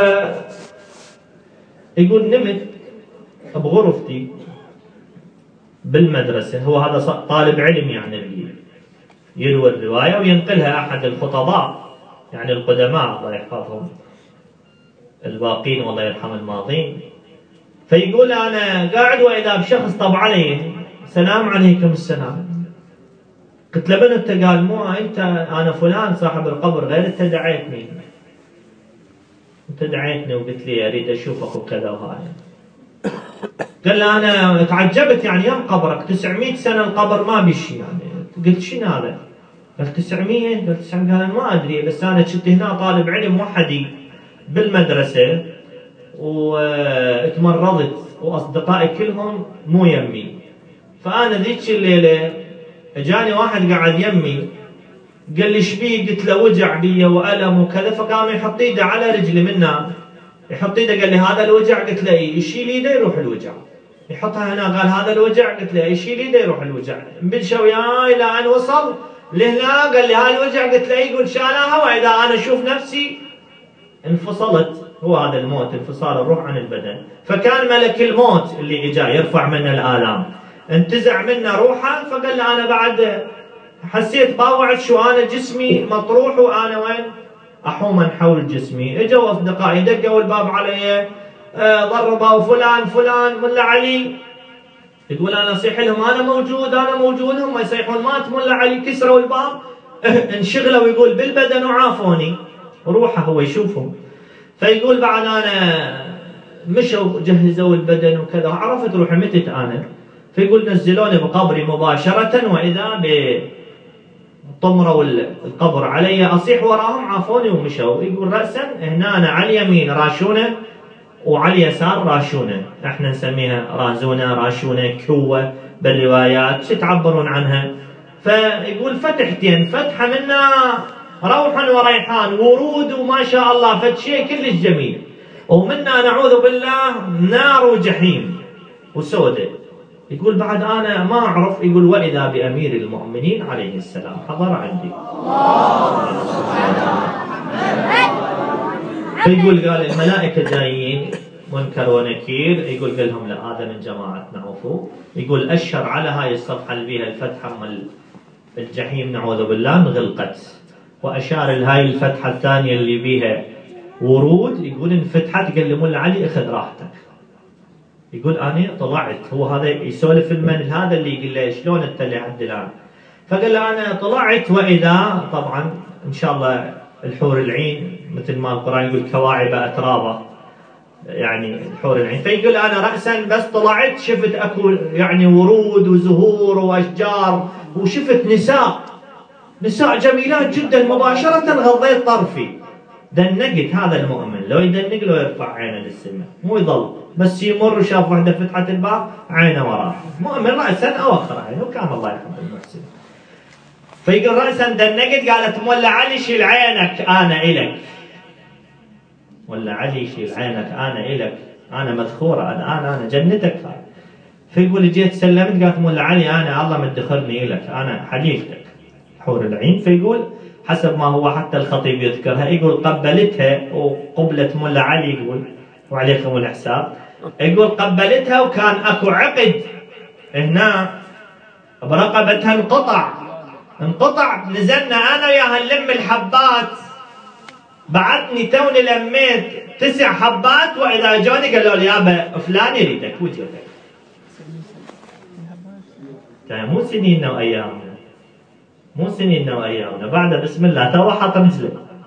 يقول نمت بغرفتي بالمدرسة، هو هذا طالب علم يعني اللي يروي الرواية وينقلها أحد الخطباء يعني القدماء الله يحفظهم الباقين والله يرحم الماضين. فيقول أنا قاعد وإذا بشخص طب علي سلام عليكم السلام. قلت له من أنت؟ قال مو أنت، أنا فلان صاحب القبر، غير أنت دعيتني أنت دعيتني وقلت لي أريد أشوفك وكذا وهاي. قال له أنا تعجبت يعني يم قبرك تسعمئة سنة القبر ما بشي يعني. قلت شنو هذا؟ قال تسعمئة. قلت تسعمئة. قال أنا ما أدري بس أنا كنت هنا طالب علم وحدي بالمدرسة واتمرضت وأصدقائي كلهم مو يمي، فأنا ذيك الليلة جاني واحد قاعد يمي قال لي شبيه؟ قلت له وجع بي وألم وكذا. فقام يحط ايده على رجلي منا، يحط ايده قال لي هذا الوجع؟ قلت له اي. يشيل ايده يروح الوجع، يحطها هنا قال هذا الوجع؟ قلت له يشيل ايده يروح الوجع. مبلشه وياي الى ان وصل لهنا قال لي هاي الوجع؟ قلت له اي. يقول شالها واذا انا اشوف نفسي انفصلت، هو هذا الموت انفصال الروح عن البدن. فكان ملك الموت اللي اجا يرفع منا الآلام انتزع منا روحه، فقال له انا بعد حسيت باوعد شو انا جسمي مطروح وانا وين احوما حول جسمي. اجوا اصدقائي دقوا الباب علي آه ضربوا فلان فلان ملا علي. يقول انا اصيح لهم انا موجود انا موجود، هم يصيحون مات ملا علي. كسروا الباب انشغلوا يقول بالبدن وعافوني، روحه هو يشوفهم. فيقول بعد انا مشوا جهزوا البدن وكذا، عرفت روحي متت انا. فيقول نزلوني بقبري مباشرة واذا بطمروا القبر علي، اصيح وراهم عافوني ومشوا. يقول رأسا هنا أنا على اليمين راشونه وعلى اليسار راشونه، احنا نسميها رازونه راشونه كوه بالروايات شو تعبرون عنها. فيقول فتحتين، فتحه منا روح وريحان ورود وما شاء الله فد شيء كلش جميل، ومنا نعوذ بالله نار وجحيم وسودة. يقول بعد انا ما اعرف، يقول واذا بامير المؤمنين عليه السلام حضر عندي. فيقول قال الملائكه جايين منكر ونكير، يقول قال لهم لا هذا من جماعتنا عفوا. يقول اشر على هاي الصفحه اللي بيها الفتحه مال الجحيم نعوذ بالله انغلقت، واشار لهاي الفتحه الثانيه اللي بيها ورود يقول انفتحت. قال لي ملا علي اخذ راحتك. يقول انا طلعت، هو هذا يسولف المن هذا اللي يقول له شلون انت اللي عند الان. فقال له انا طلعت واذا طبعا ان شاء الله الحور العين مثل ما القران يقول كواعب اترابا يعني الحور العين. فيقول انا راسا بس طلعت شفت اكو يعني ورود وزهور واشجار، وشفت نساء نساء جميلات جدا، مباشره غضيت طرفي. دنقت هذا المؤمن لو يدنق لو يرفع عينه للسماء مو يظل بس يمر وشاف وحده فتحت الباب عينه وراه، مؤمن راسا اوخر عينه وكان الله يرحم المحسن. فيقول راسا دنقت قالت مولى علي شيل عينك انا الك، ولا علي شيل عينك انا الك، انا مذخوره الان انا جنتك. فيقول جيت سلمت قالت مولى علي انا الله مدخرني الك انا حليفتك حور العين. فيقول حسب ما هو حتى الخطيب يذكرها، يقول قبلتها وقبلت مولى علي، يقول وعليكم الحساب، يقول قبلتها وكان اكو عقد هنا برقبتها انقطع انقطع نزلنا انا وياها نلم الحبات، بعتني توني لميت تسع حبات واذا جوني قالوا لي يابا فلان يريدك وجهك. مو سنيننا وايامنا مو سنيننا وايامنا بعد بسم الله تو حط رجله.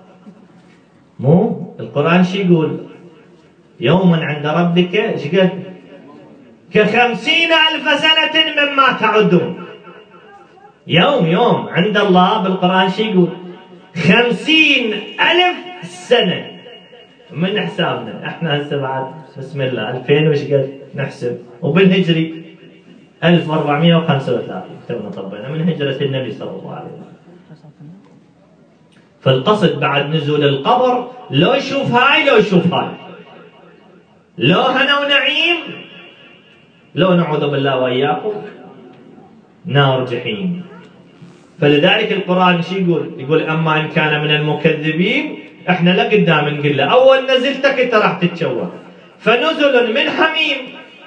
مو القران شو يقول؟ يوما عند ربك شقد كخمسين الف سنه مما تعدون. يوم يوم عند الله بالقران شو يقول؟ خمسين الف سنه من حسابنا احنا هسه بعد بسم الله ألفين وشقد نحسب، وبالهجري ألف وأربعمئة وخمسة وثلاثين تونا طبينا من هجرة النبي صلى الله عليه وسلم. فالقصد بعد نزول القبر لو يشوف هاي لو يشوف هاي، لو هنا ونعيم، لو نعوذ بالله وإياكم نار جحيم. فلذلك القرآن شو يقول؟ يقول أما إن كان من المكذبين، إحنا لا قدام نقول له أول نزلتك أنت راح تتشوه، فنزل من حميم،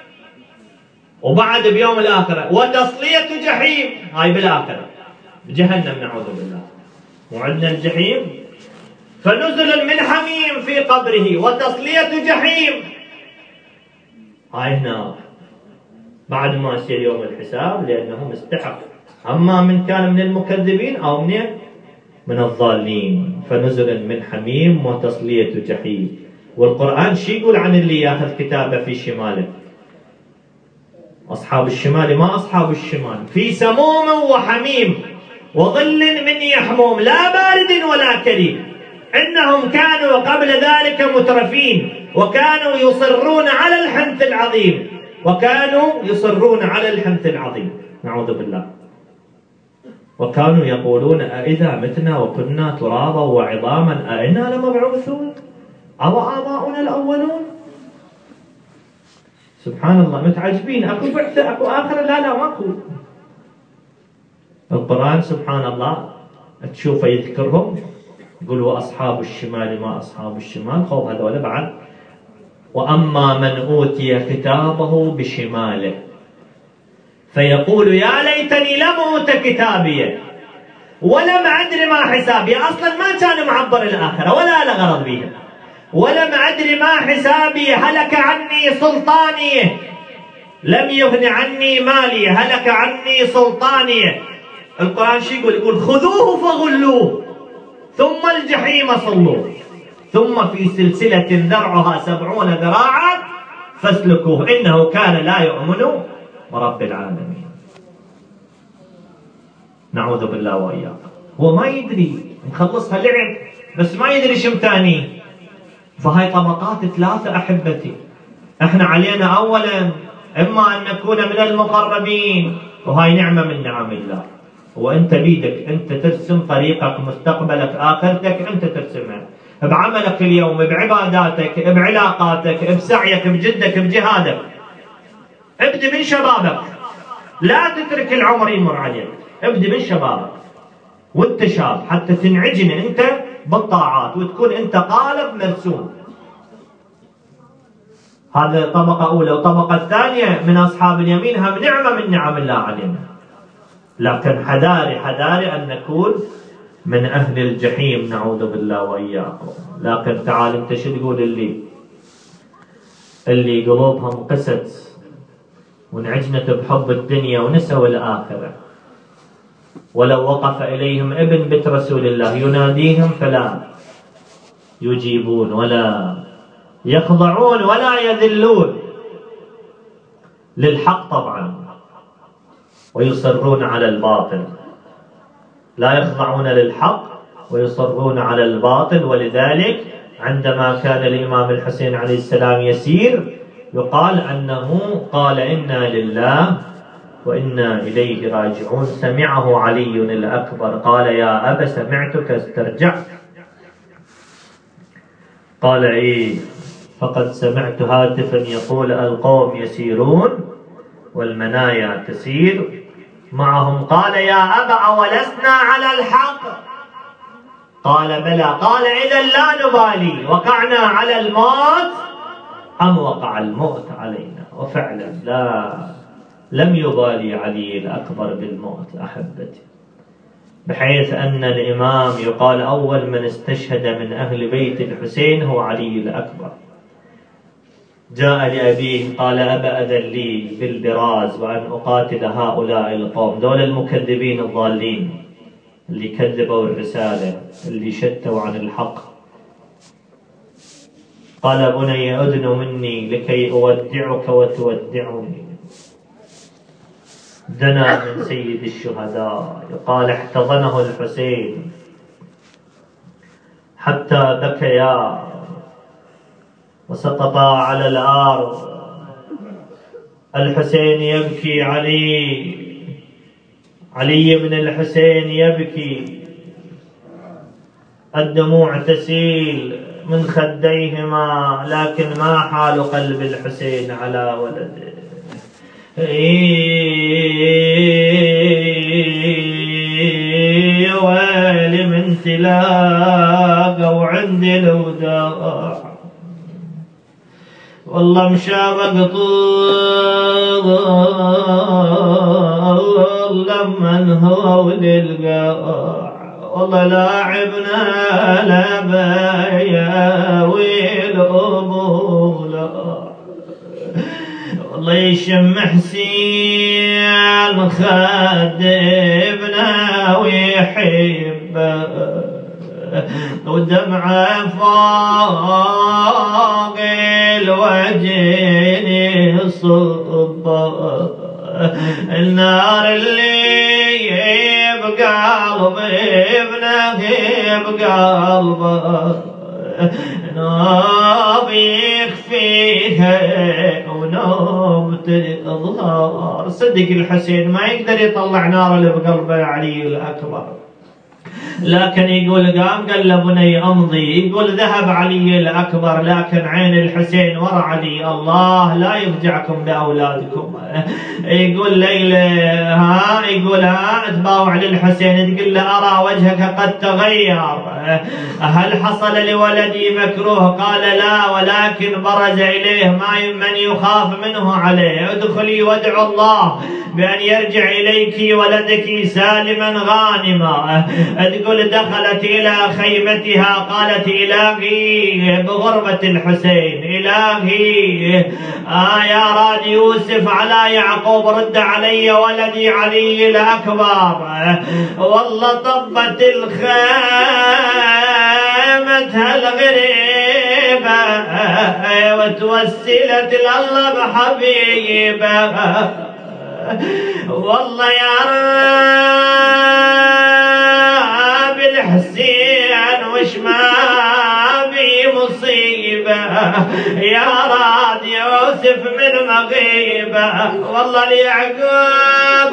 وبعد بيوم الآخرة وتصلية جحيم، هاي بالآخرة بجهنم نعوذ بالله، وعندنا الجحيم. فنزل من حميم في قبره وتصلية جحيم، هاي هنا بعد ما يصير يوم الحساب، لأنه مستحق. أما من كان من المكذبين أو من من الضالين، فنزل من حميم وتصلية جحيم. والقرآن شو يقول عن اللي ياخذ كتابه في شماله؟ أصحاب الشمال، ما أصحاب الشمال، في سموم وحميم وظل من يحموم لا بارد ولا كريم، إنهم كانوا قبل ذلك مترفين وكانوا يصرون على الحنث العظيم، وكانوا يصرون على الحنث العظيم، نعوذ بالله. وكانوا يقولون أإذا متنا وكنا ترابا وعظاما أإنا لمبعوثون أو آباؤنا الأولون. سبحان الله، متعجبين، أكو بعثة أكو آخرة؟ لا لا ماكو. القرآن سبحان الله تشوفه يذكرهم، يقول وأصحاب الشمال ما أصحاب الشمال، خوف هذول بعد. وأما من أوتي كتابه بشماله فيقول يا ليتني لم أوت كتابي ولم أدر ما حسابي. أصلا ما كان معبر الآخرة ولا له غرض بها. ولم أدر ما حسابي، هلك عني سلطاني، لم يغن عني مالي، هلك عني سلطاني. القرآن شو يقول؟ يقول خذوه فغلوه ثم الجحيم صلوه ثم في سلسلة ذرعها سبعون ذراعا فاسلكوه إنه كان لا يؤمن برب العالمين. نعوذ بالله وإياك. هو ما يدري، مخلصها لعب بس ما يدري شو ثاني. فهاي طبقات ثلاثة أحبتي. احنا علينا أولا إما أن نكون من المقربين، وهاي نعمة من نعم الله، وأنت بيدك أنت ترسم طريقك، مستقبلك، آخرتك أنت ترسمها بعملك اليوم، بعباداتك، بعلاقاتك، بسعيك، بجدك، بجهادك. ابدأ من شبابك، لا تترك العمر يمر عليك، ابدأ من شبابك وانت شاب حتى تنعجن انت بالطاعات وتكون انت قالب مرسوم. هذا طبقة أولى. والطبقة الثانية من أصحاب اليمين هم نعمة من نعم الله علينا، لكن حذاري حذاري أن نكون من أهل الجحيم، نعوذ بالله وإياكم. لكن تعال انت شو تقول؟ اللي اللي قلوبهم قست وانعجنت بحب الدنيا ونسوا الآخرة، ولو وقف إليهم ابن بيت رسول الله يناديهم فلا يجيبون ولا يخضعون ولا يذلون للحق طبعا، ويصرون على الباطل. لا يخضعون للحق ويصرون على الباطل. ولذلك عندما كان الإمام الحسين عليه السلام يسير يقال أنه قال إنا لله وإنا إليه راجعون. سمعه علي الأكبر قال يا أبا سمعتك استرجعت؟ قال إيه، فقد سمعت هاتفا يقول القوم يسيرون والمنايا تسير معهم. قال يا أبا أولسنا على الحق؟ قال بلى. قال إذا لا نبالي وقعنا على الموت أم وقع الموت علينا. وفعلا لا لم يبالي علي الأكبر بالموت أحبتي، بحيث أن الإمام يقال أول من استشهد من أهل بيت الحسين هو علي الأكبر. جاء لأبيه قال أبا أذن لي بالبراز وأن أقاتل هؤلاء القوم، دول المكذبين الضالين اللي كذبوا الرسالة، اللي شتوا عن الحق. قال بني أدن مني لكي أودعك وتودعني. دنا من سيد الشهداء، قال احتضنه الحسين حتى بكيا وسقطا على الأرض. الحسين يبكي، علي علي بن الحسين يبكي. الدموع تسيل من خديهما، لكن ما حال قلب الحسين على ولده. يا ويلي من تلاقوا عندي الوداع، والله مشابق طول لمن هو وللقاع، والله لاعبنا لبايا والأبولا، والله يشم حسين خادمنا ويحبه، ودمعه فوق الوجه صبه، النار اللي بقلب ابنه بقلبه نوب يخفيها ونوب تظهر. صدق الحسين ما يقدر يطلع نار اللي بقلبه علي الأكبر، لكن يقول قام قال له بني امضي، يقول ذهب علي الاكبر، لكن عين الحسين ورا علي، الله لا يفجعكم باولادكم. يقول ليلى ها يقول ها تباوع للحسين تقول له ارى وجهك قد تغير، هل حصل لولدي مكروه؟ قال لا، ولكن برز اليه ما من يخاف منه عليه، ادخلي وادعو الله بان يرجع اليك ولدك سالما غانما. تقول دخلت إلى خيمتها قالت إلهي بغربة الحسين، إلهي آه يا راد يوسف على يعقوب، رد علي ولدي علي الأكبر. والله طبت الخيمة الغريبة وتوسلت لله بحبيبه، والله يا رب الحسين وش ما بي مصيبة، يا راد يوسف من مغيبة، والله ليعقوب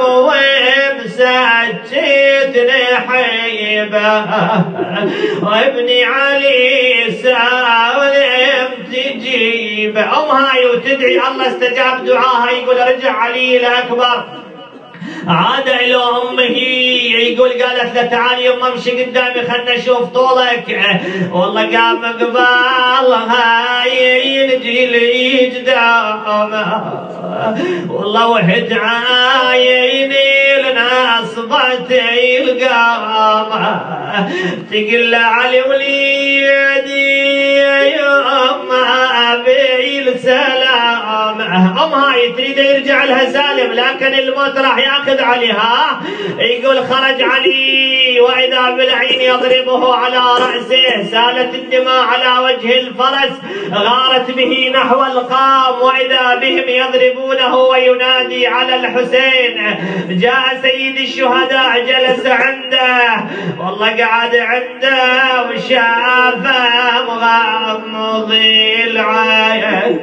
ومسجتني حيبة، وابني علي سالم تجيبه. ام هاي وتدعي الله استجاب دعاها، يقول رجع علي الاكبر عاد الى امه، يقول قالت له تعالي يما امشي قدامي خلنا نشوف طولك، والله قام قبالها ينجي لي قدامه، والله وحد عايني لنا اصبعتي القامه، تقول له علي وليدي يما ابي السلام. ام هاي تريد يرجع لها سالم، لكن الموت راح ياخذ عليها. يقول خرج علي واذا بالعين يضربه على راسه، سالت الدماء على وجه الفرس، غارت به نحو القام، واذا بهم يضربونه وينادي على الحسين. جاء سيد الشهداء جلس عنده، والله قعد عنده وشافه مغمضي العين،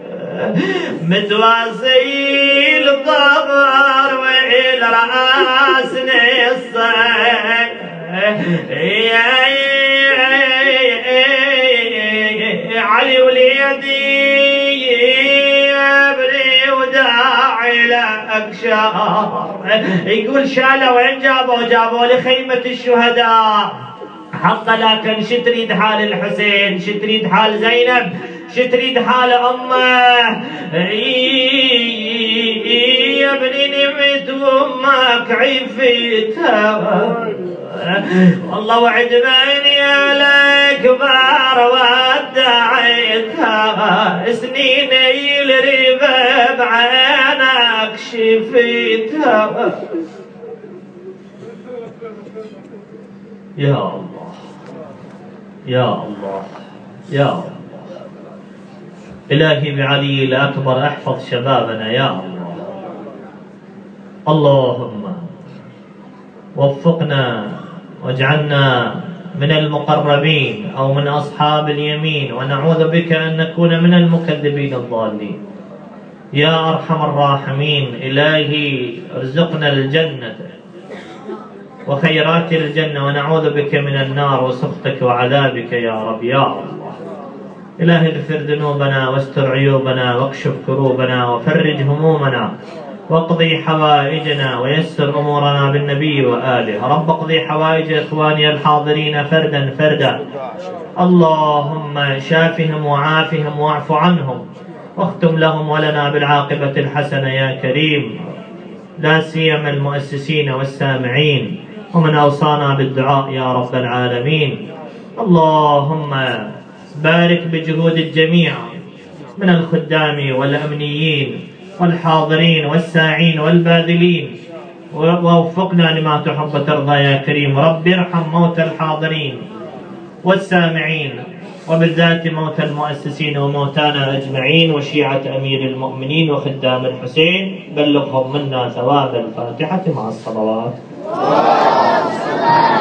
متواصي الطبر والراس نصين، علي وليدي ابني وداعي لك شهر. يقول شاله وين جابوه؟ جابوه لخيمة الشهداء حق، لكن شو تريد حال الحسين؟ شو تريد حال زينب؟ شو تريد حال امه؟ يا ابني نمت وامك عفتها، والله وعد بيني الاكبر ودعيتها، سنين الربا بعينك شفتها. يا الله يا الله يا الله، إلهي بعلي الأكبر احفظ شبابنا يا الله. اللهم وفقنا واجعلنا من المقربين أو من أصحاب اليمين، ونعوذ بك أن نكون من المكذبين الضالين يا أرحم الراحمين. إلهي ارزقنا الجنة وخيرات الجنة، ونعوذ بك من النار وسخطك وعذابك يا رب يا الله. إلهي اغفر ذنوبنا واستر عيوبنا واكشف كروبنا وفرج همومنا واقضي حوائجنا ويسر أمورنا بالنبي وآله. رب اقضي حوائج إخواني الحاضرين فردا فردا، اللهم شافهم وعافهم واعف عنهم واختم لهم ولنا بالعاقبة الحسنة يا كريم، لا سيما المؤسسين والسامعين ومن أوصانا بالدعاء يا رب العالمين. اللهم بارك بجهود الجميع من الخدام والأمنيين والحاضرين والساعين والباذلين، ووفقنا لما تحب ترضى يا كريم. رب ارحم موتى الحاضرين والسامعين، وبالذات موتى المؤسسين وموتانا أجمعين وشيعة أمير المؤمنين وخدام الحسين، بلغهم منا ثواب الفاتحة مع الصلوات.